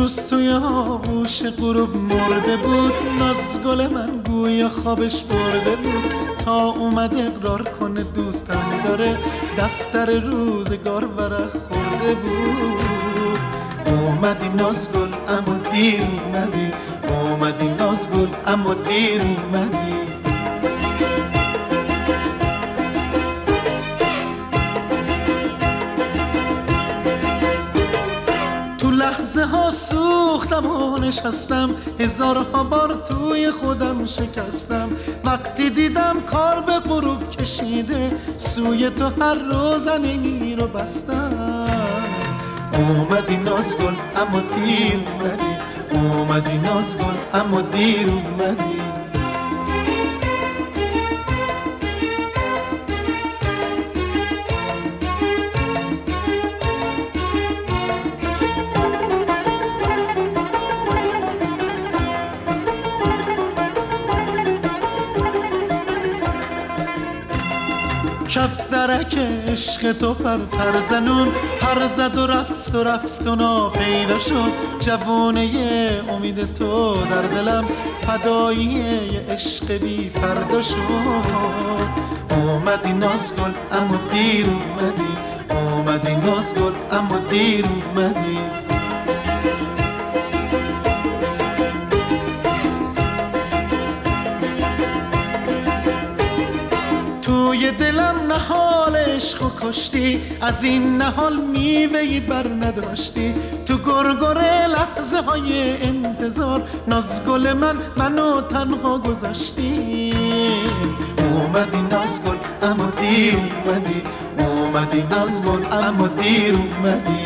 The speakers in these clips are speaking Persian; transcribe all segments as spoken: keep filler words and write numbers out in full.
روز توی آغوش غروب مرده بود، ناز گل من گویا خوابش برده بود. تا اومد اقرار کنه دوستم داره، دفتر روزگار ورق خورده بود. اومدی ناز گل اما دیر اومدی، اومدی ناز گل اما دیر اومدی. لحظه ها سوختم و نشستم، هزارها بار توی خودم شکستم. وقتی دیدم کار به غروب کشیده، سوی تو هر روزنی رو بستم. اومدی ناز گل اما دیر اومدی، اومدی ناز گل اما دیر اومدی. کف درک عشق تو پر پر زنون، پر زد و رفت و رفت و ناپیدا شد. جوونه امید تو در دلم، فدایی یه عشق بی فردا شد. اومدی ناز گل اما دیر اومدی، اومدی ناز گل اما دیر اومدی. توی دلم نهال عشق و کشتی، از این نهال میوهی بر نداشتی. تو گرگره لحظه های انتظار، ناز گل من منو تنها گذاشتی. اومدی ناز گل اما دیر اومدی، اومدی ناز گل اما دیر اومدی.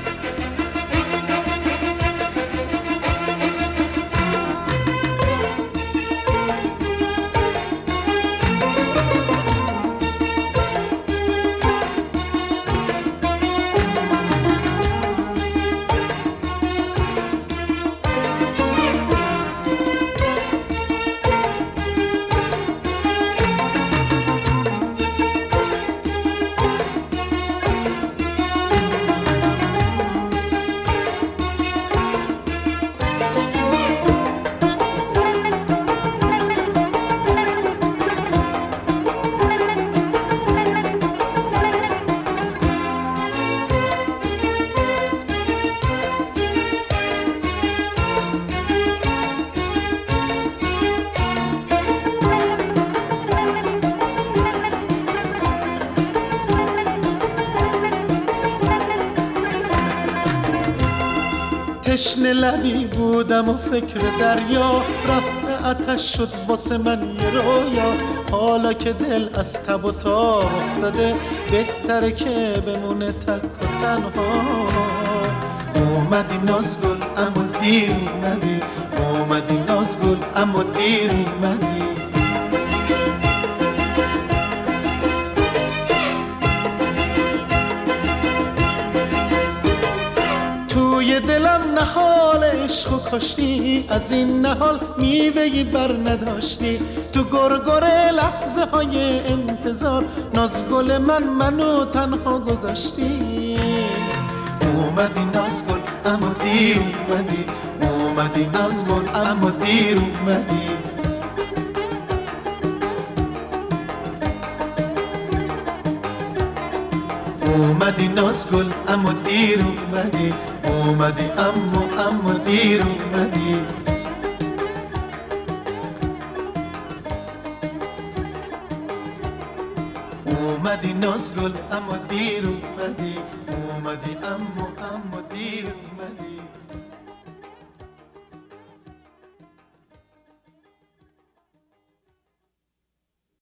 تشنه لبی بودم و فکر دریا، رفع آتش شد واسه من یه رویا. حالا که دل از تب و تاب افتاده، بهتره که بمونه تک و تنها. اومدی ناز گل اما دیر اومدی، اومدی ناز گل اما دیر اومدی. توی دلم نهال عشق و کاشتی، از این نهال میوهی بر نداشتی. تو گرگره لحظه های انتظار، ناز گل من منو تنها گذاشتی. اومدی ناز گل اما دیر اومدی، اومدی ناز گل اما دیر اومدی. اومدی ناز گل اما دیر اومدی، اومدی اما اما دیر اومدی. اومدی ناز گل اما دیر اومدی، اومدی اما اما دیر اومدی.